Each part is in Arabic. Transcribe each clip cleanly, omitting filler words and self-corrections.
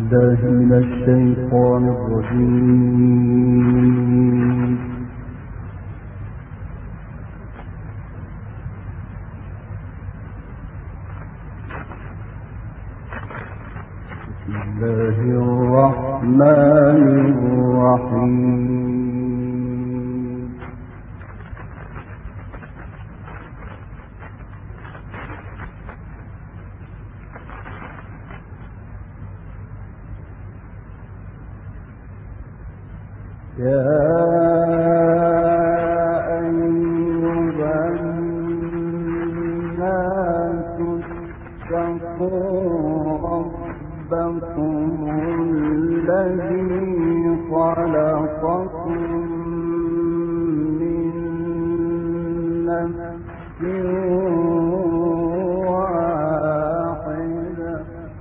بالله من الشيطان الرجيم. بسم الله الرحمن الرحيم. يا أيها الناس اتقوا ربكم الذي خلقكم من نفس واحدة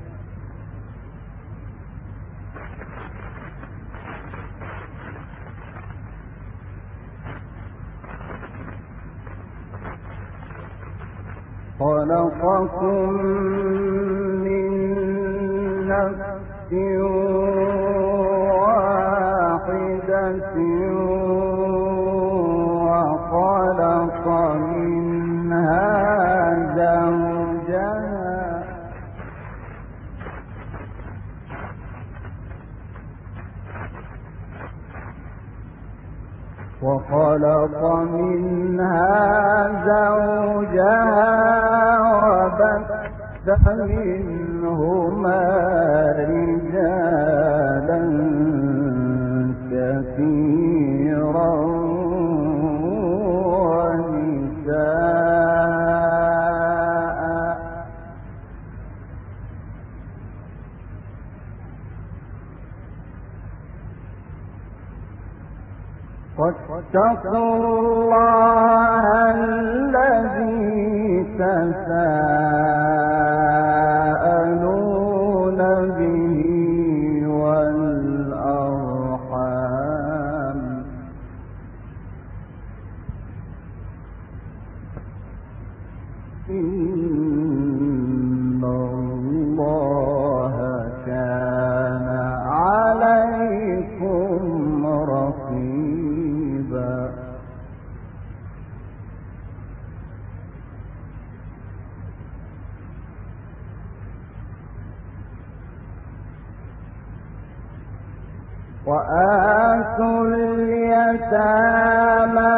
وخلق منها زوجها وبث منهما رجالا كثيرا ونساء واتقوا الله الذي تساءلون به والأرحام إن الله كان عليكم رقيبا. وآتوا اليتامى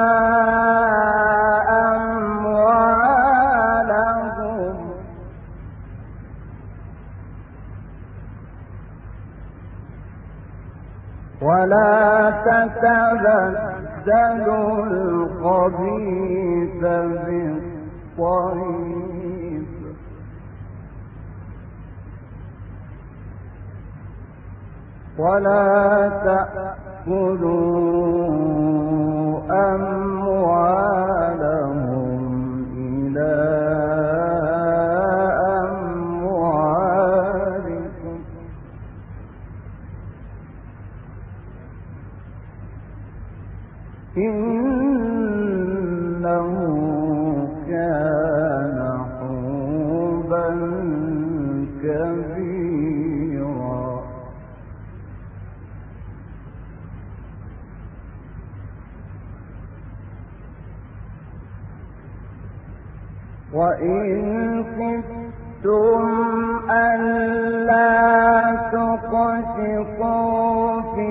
أموالهم ولا تتبدلوا الخبيث بالطيب ولا تأكلوا أموالهم إلى أموالكم إنه كان حوبا كبيرا. وإن خفتم ألا تقسطوا في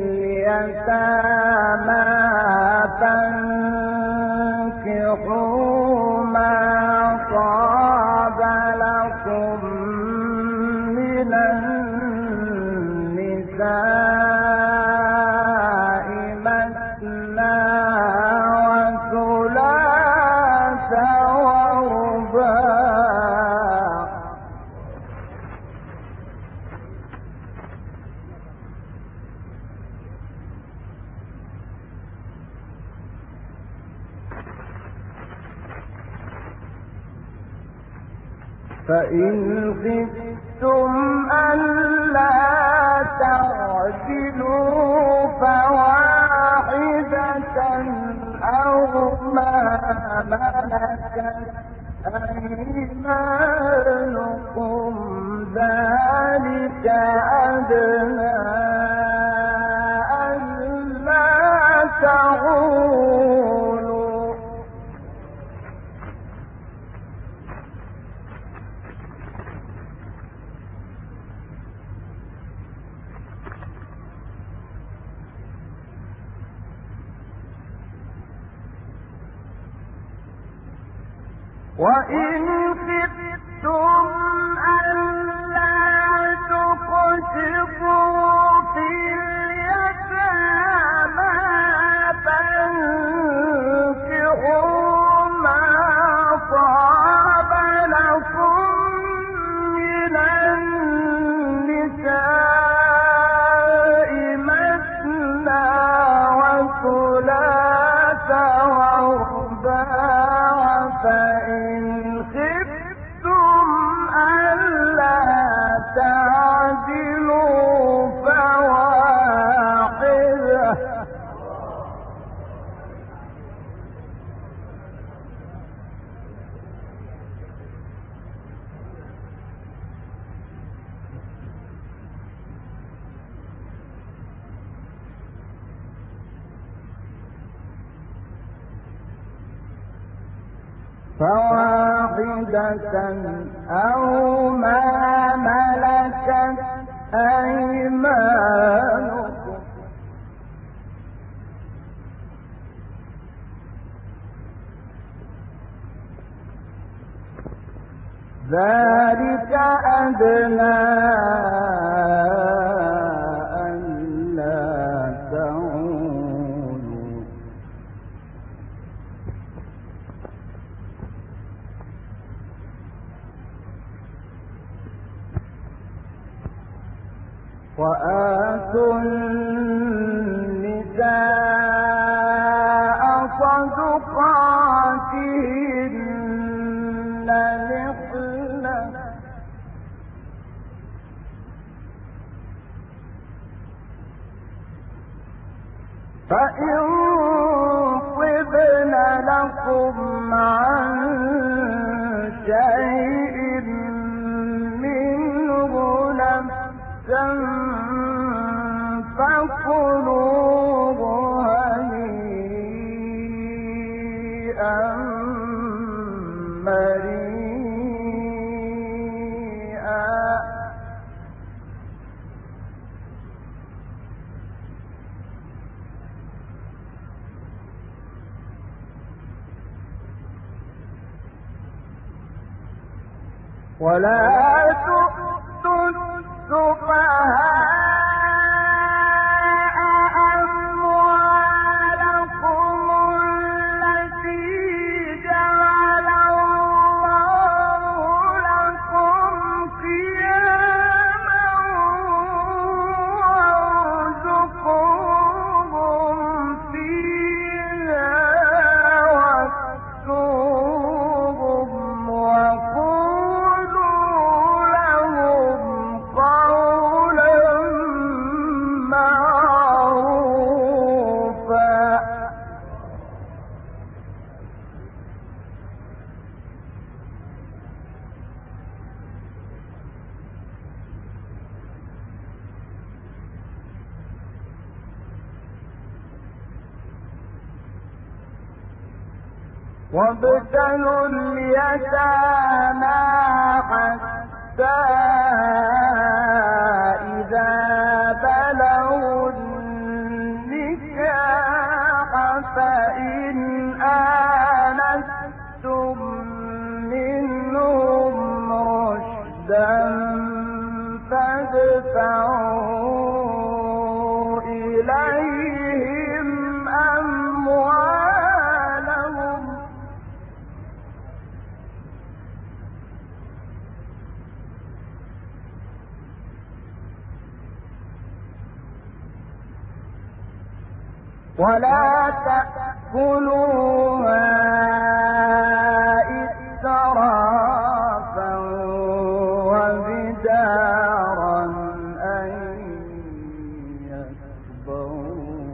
اليتامى فانكحوا ما طاب لكم من النساء مثنى وثلاث ورباع فإن خفتم ألا تعدلوا فواحدة أو ما ملكت أيمانكم ذلك تعولوا وإن خفتم ألا تقسطوا في اليتامى فانكحوا ما طاب لكم من النساء مثنى وثلاث ورباع فإن خفتم ألا تعدلوا فواحدة أو ما ملكت أيمانكم ذلك أدنى ألا تعولوا وآتوا النساء صدقاتهن نحلة فإن طبن لكم عن شيء منه نفسا فكلوه هنيئا مريئا ولا تؤتوا السفهاء أموالكم التي جعل الله لكم قياما وارزقوهم فيها واكسوهم وقولوا لهم قولا معروفا وابتلوا اليتامى حتى إذا بلغوا النكاح فإن آنستم منهم رشدا فادفعوا إليهم أموالهم ولا تأكلوها إسرافا وبدارا أن يكبروا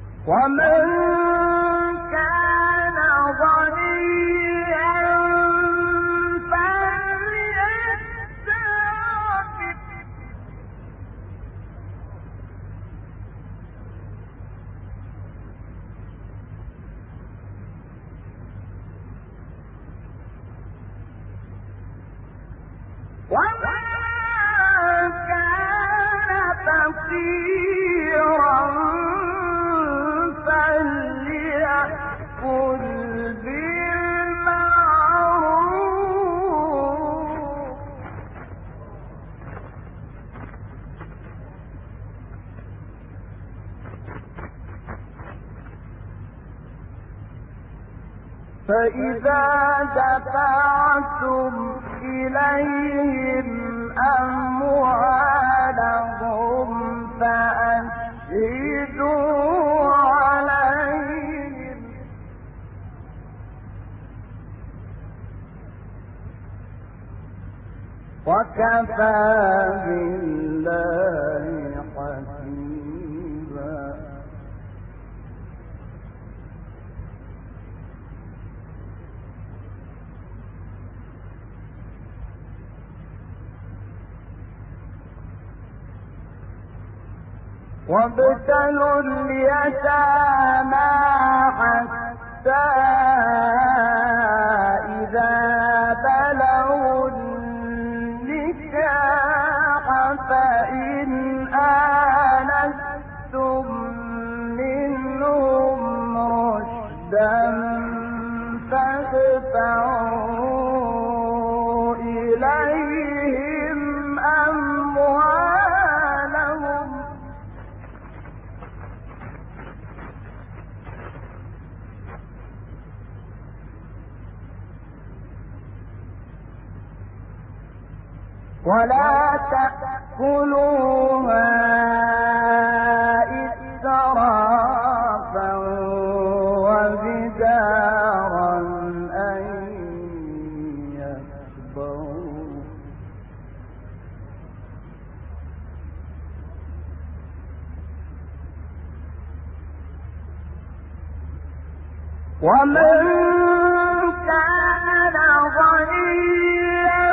ومن كان غنيا فإذا دفعتم إليهم أموالهم فأشهدوا عليهم وكفى بالله حسيبا. وابتلوا اليتامى حتى إذا بلغوا النكاح فإن آنستم منهم رشدا فادفعوا إليهم أموالهم ولا تأكلوها إسرافا وبدارا أن يكبروا ومن كان غنيا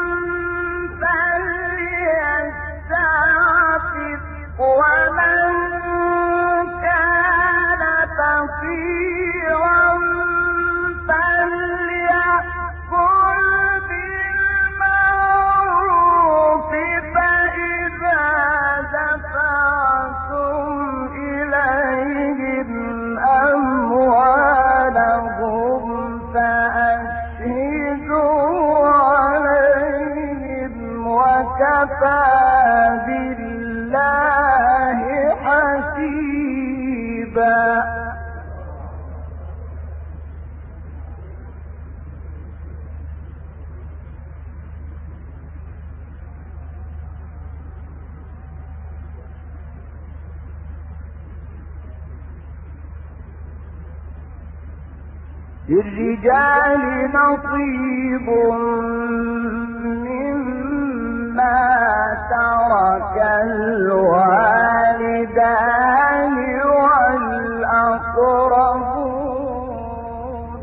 فليستعفف ومن كان فقيرا فليأكل بالمعروف فإذا دفعتم إليهم أموالهم فأشهدوا عليهم وكفى بالله حسيبا. للرجال نصيب مما ترك الوالدان والأقربون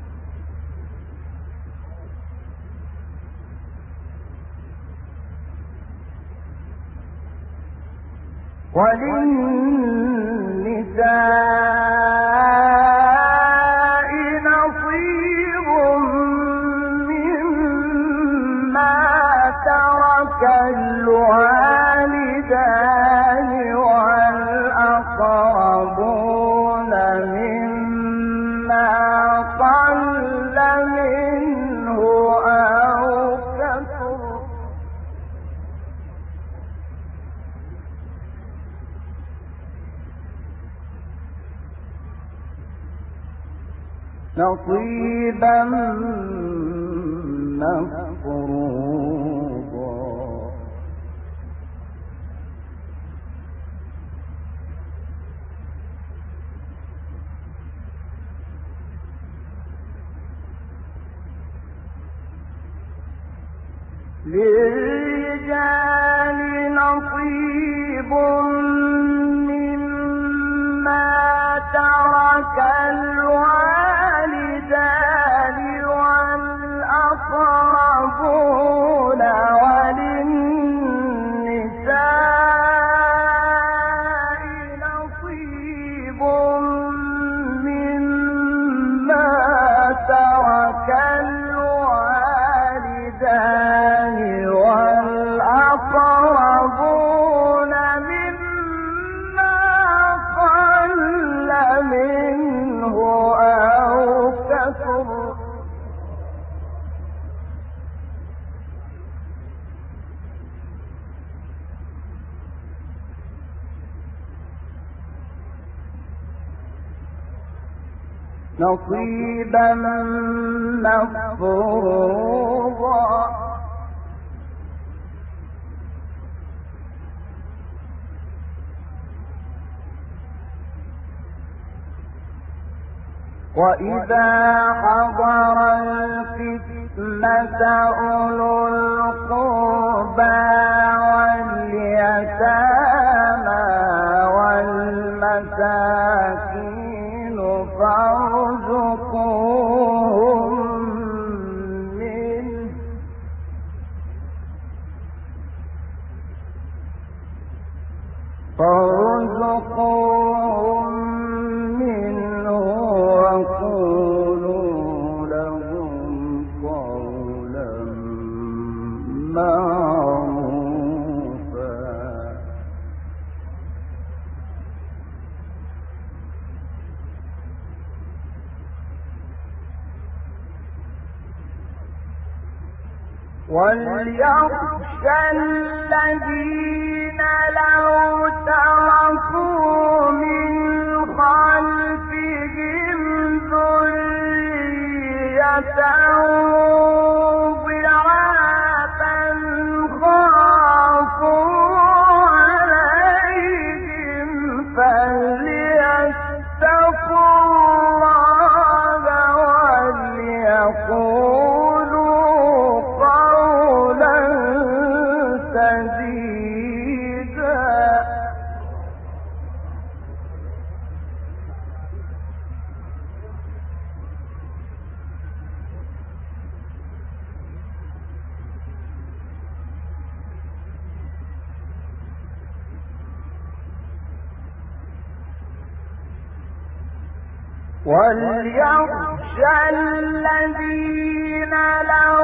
وللنساء نصيب مما ترك الوالدان والأقربون مما قل منه أو كثر نصيبا مفروضا. للرجال نصيب مما ترك الوالدان والأقربون وللنساء نصيب مما ترك الوالدان نصيبا مفروضا وإذا حضر القسمة أولو القربى واليتامى والمساكين فارزقوهم منه وقولوا لهم قولا معروفا وليخشى الذين لو تركوا من خلفهم ذرية ضعافا خافوا عليهم فليتقوا الله وليقولوا قولا سديدا وليخشى الذين لو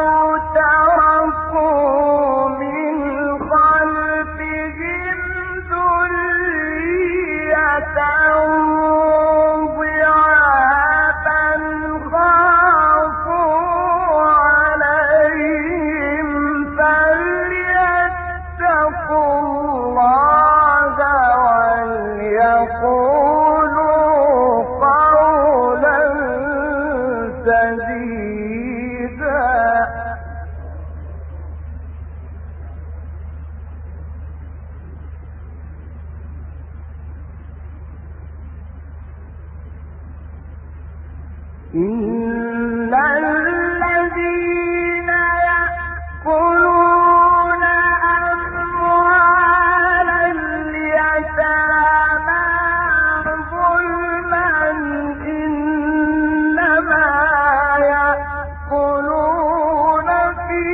تركوا من خلفهم ذرية ضعافا خافوا عليهم فليتقوا الله وليقولوا قولا سديدا إن الذين يأكلون أموال اليتامى ظلما إنما يأكلون في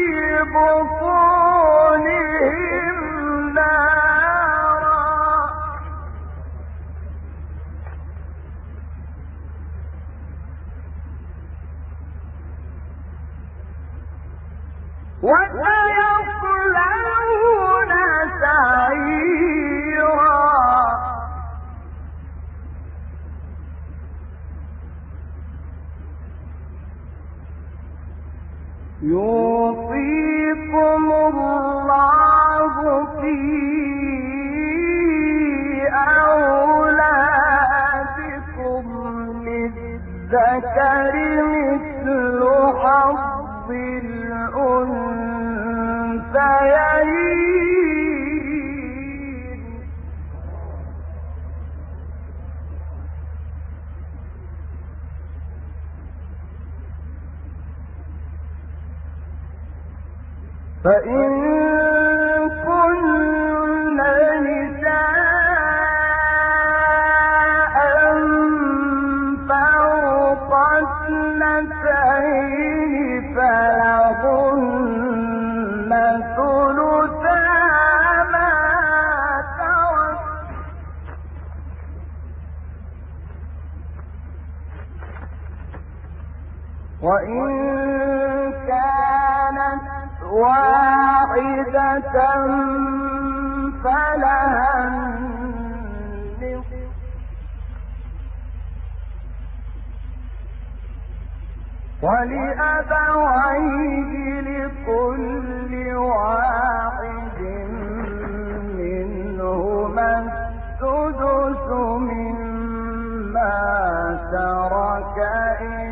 بطونهم نارا وسيصلون سعيرا يوصيكم الله في أولادكم للذكر مثل حظ الأنثيين فإن كن نساء فوق اثنتين فلهن ثلثا ما ترك وإن كانت واحدة فلها النصف ولأبويه لكل واحد منهما السدس مما ترك إن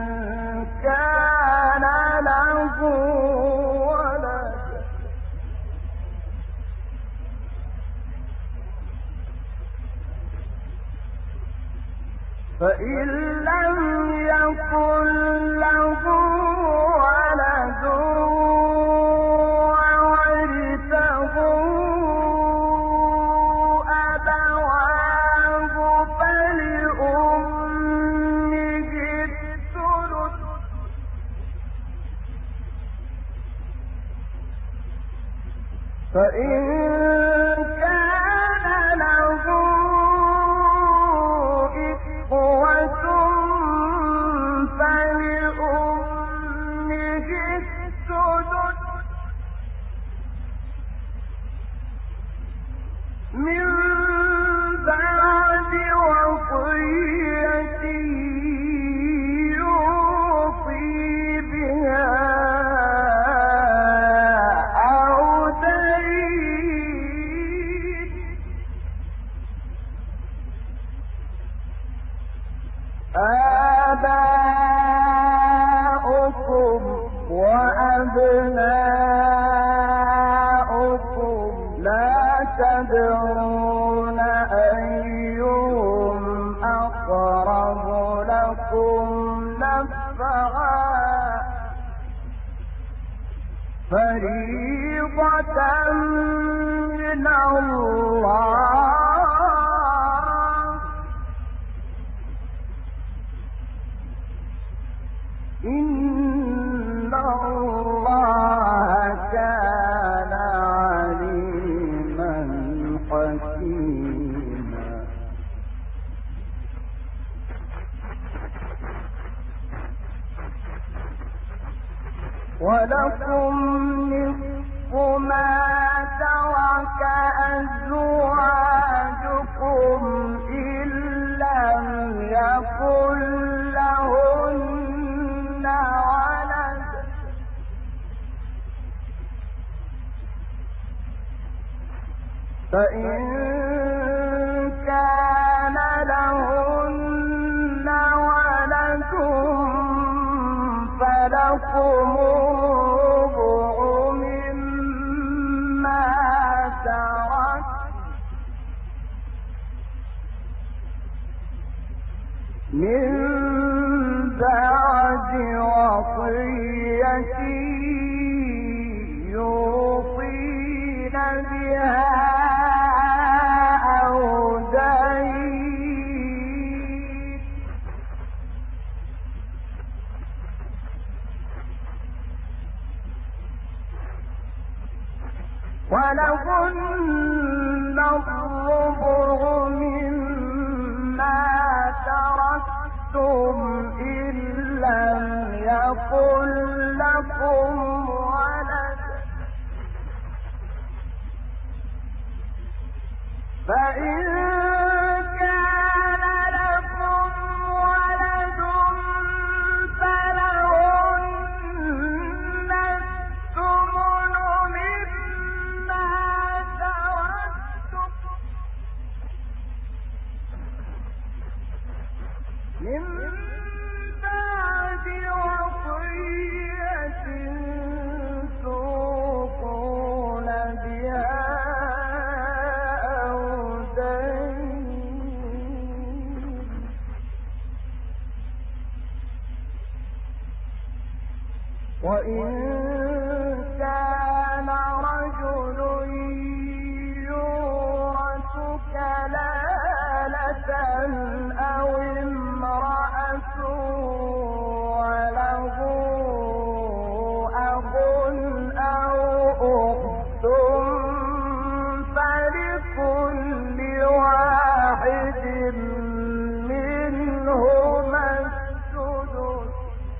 كان له ولد فإن لم يكن له ولد وورثه أبواه فلأمه الثلث فإن كان له إخوة فلأمه السدس من بعد وصية يوصي بها أو دين آباؤكم وأبناؤكم لا تدرون أيهم أقرب لكم نفعا فريضة من الله إن الله كان عليما حكيما ولكم نصف ما ترك أزواجكم إن لم يكن لهن ولد فإن كان لهن ولد فلكم الربع مما ترك من بعد وصية يوصين بها أو دين ولهن الربع مما تركتم إن لم يكن لكم ولد فإن كان لكم ولد فلهن الثمن مما تركتم من بعد وصية توصون بها أو دين وإن كان رجل يورث كلالة أو امرأة وله أخ أو أخت فلكل واحد منهما السدس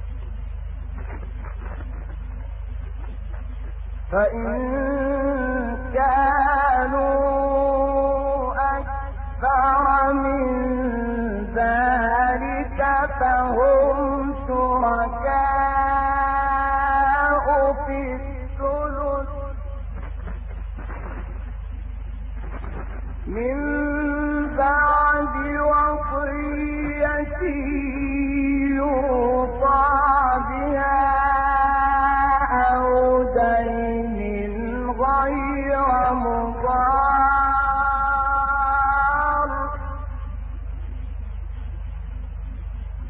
فإن كانوا أكثر من ذلك فهم شركاء في الثلث من بعد وصية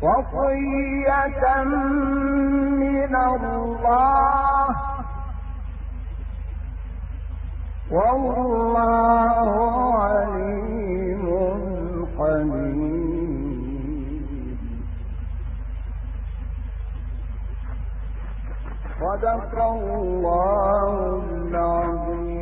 وصية من الله والله عليم حليم. صدق الله العظيم.